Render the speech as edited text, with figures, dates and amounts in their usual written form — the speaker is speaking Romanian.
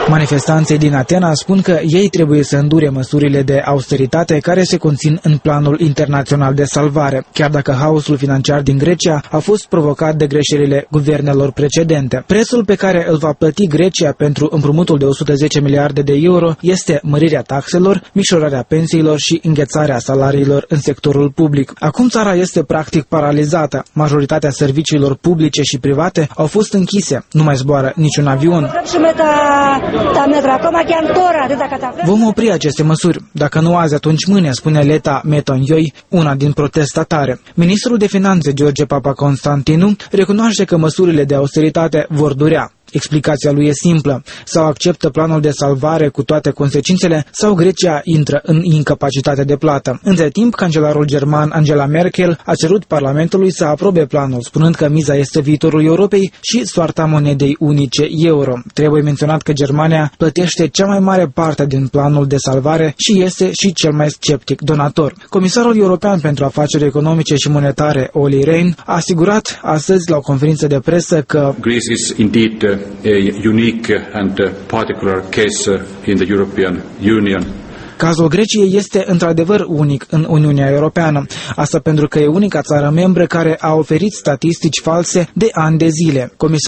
Manifestanții din Atena spun că ei trebuie să îndure măsurile de austeritate care se conțin în planul internațional de salvare, chiar dacă haosul financiar din Grecia a fost provocat de greșelile guvernelor precedente. Prețul pe care îl va plăti Grecia pentru împrumutul de 110 miliarde de euro este mărirea taxelor, micșorarea pensiilor și înghețarea salariilor în sectorul public. Acum țara este practic paralizată. Majoritatea serviciilor publice și private au fost închise. Nu mai zboară niciun avion. Vom opri aceste măsuri. Dacă nu azi, atunci mâine, spune Leta Metonioi, una din protestatare. Ministrul de Finanțe, George Papaconstantinou, recunoaște că măsurile de austeritate vor durea. Explicația lui e simplă: sau acceptă planul de salvare cu toate consecințele, sau Grecia intră în incapacitate de plată. Între timp, cancelarul german Angela Merkel a cerut Parlamentului să aprobe planul, spunând că miza este viitorul Europei și soarta monedei unice euro. Trebuie menționat că Germania plătește cea mai mare parte din planul de salvare și este și cel mai sceptic donator. Comisarul european pentru afaceri economice și monetare, Olli Rehn, a asigurat astăzi la o conferință de presă că Greece is indeed a unique and particular case in the European Union. Cazul Greciei este într-adevăr unic în Uniunea Europeană. Asta pentru că e unica țară membră care a oferit statistici false de ani de zile.